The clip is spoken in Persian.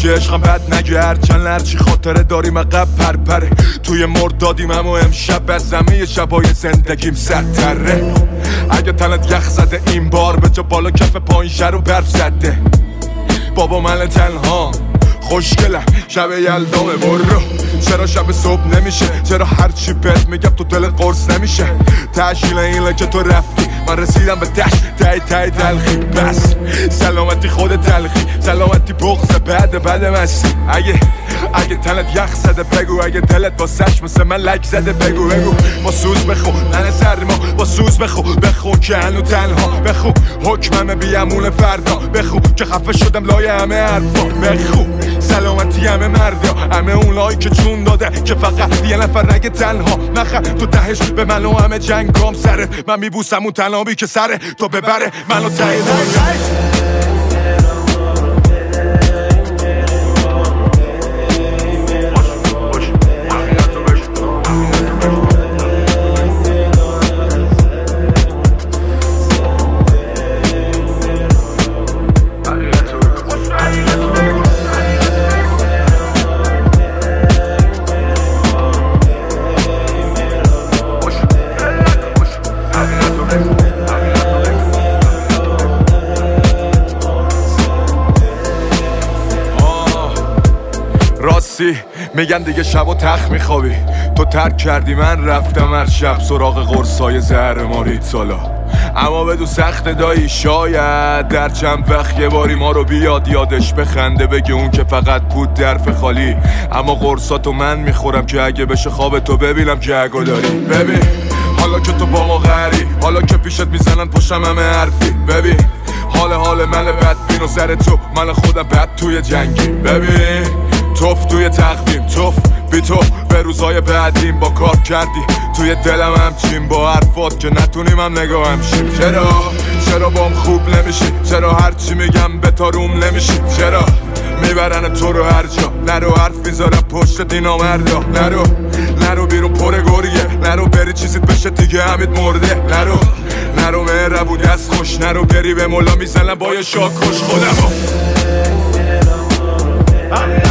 که عشقم بد نگرد چند لرچی خاطره داریم عقب پرپره توی مردادیم اما امشب از همه شبای زندگیم سرتره اگه تنت یخ زده این بار به جا بالا کف پایین شر و برف زده بابا من تنها خوشگلم شب یلدامه برو چرا شب صبح نمیشه چرا هرچی بهت میگم تو دل قرص نمیشه تشکیل اینه که تو رفتی من رسیدم به تای تلخی بس سلامتی خود تلخی سلامتی بغض بعد مستی اگه تنت یخ زده بگو اگه دلت با سش مثل من لک زده بگو با سوز بخو ننه سرما با سوز بخو که هنو تنها بخو حکمم بیامون فردا بخو که خفه شدم لای همه حرفا بخو سلامتی همه مردا همه اونایی که جون داده که فقط یه نفر نگه تنها نخر تو دهش به من و همه جنگام سره من میبوسم اون تنابی که سره تو ببره منو تایی میگن دیگه شب و تخت میخوابی تو ترک کردی من رفتم هر شب سراغ قرصای زهر مارید سالا اما بدو سخت دایی شاید در چند وقت یه باری ما رو بیاد یادش بخنده بگه اون که فقط بود درف خالی اما قرصاتو من میخورم که اگه بشه خواب تو ببینم که اگه داری ببین حالا که تو با ما غری حالا که پیشت میزنن پشتم همه حرفی ببین حال من بدبین و سر تو من خودم بد توی جنگی ببین توف توی تقویم توف بی تو به روزای بعدیم با کار کردی توی دلم همچین با حرفات که نتونیم هم نگاه همشیم چرا بام خوب نمیشی چرا هرچی میگم به تاروم نمیشی چرا میبرن تو رو هر جا نرو حرف میذارم پشت دینا مردا نرو بیرون پر گریه نرو بری چیزیت بشه دیگه همید مرده نرو مهربونی از خوش نرو بری به مولا میزنم با یه شاک خوش خودمو